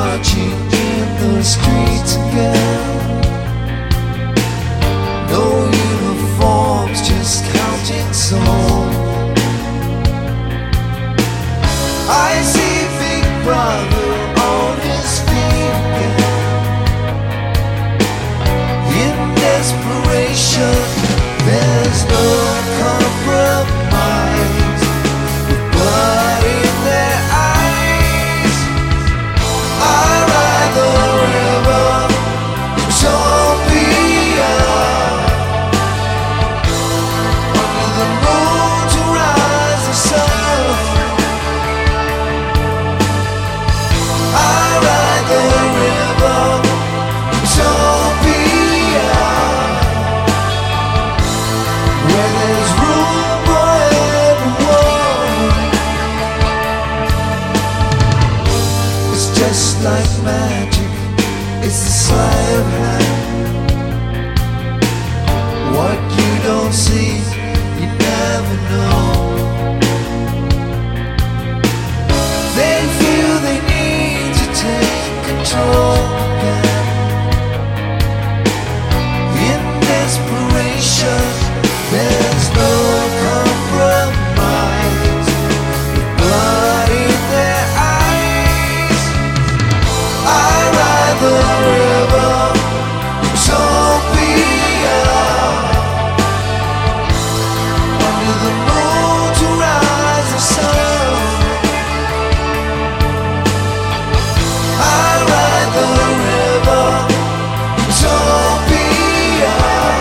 marching in the streets again. No uniforms, just counting souls. I see Big Brother on his feet again. In desperation, there's no compromise. With blood in their eyes, I ride the river, Utopia. Under the moon to rise the sun, I ride the river, Utopia, where there's room for everyone. It's just like magic, it's the sleight of hand. What you don't see, you never know. They feel they need to take control again. In desperation, there's no compromise. With blood in their eyes, I ride the river, Utopia. Under the moon to rise the sun, I ride the river, Utopia,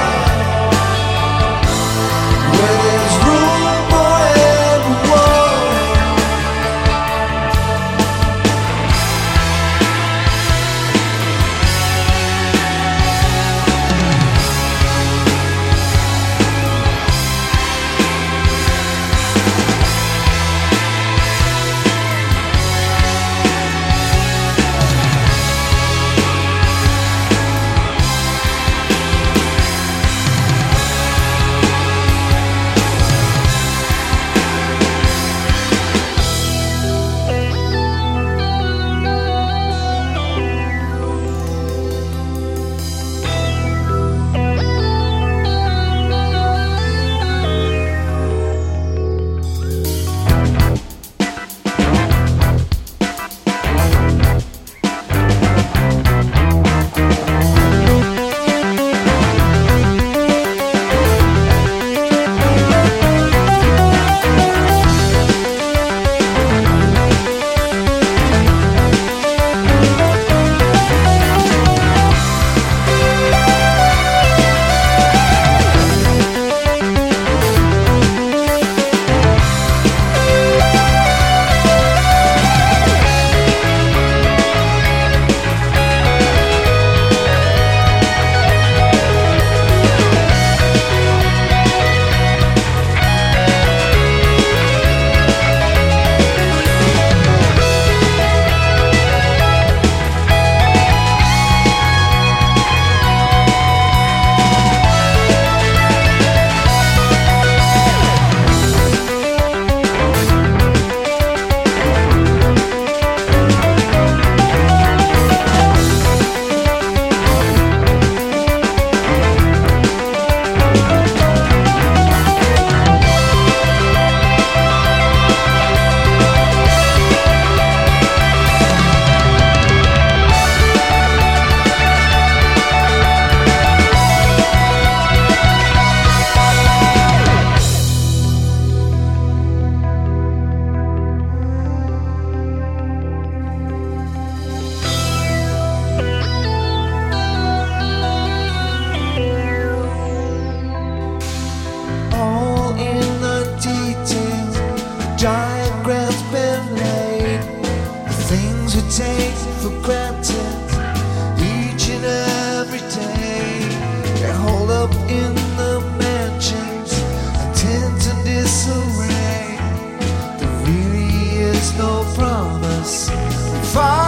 where there's room for everyone. Diagrams been laid, the things we take for granted each and every day. They hold up in the mansions and tend to disarray. There really is no promise.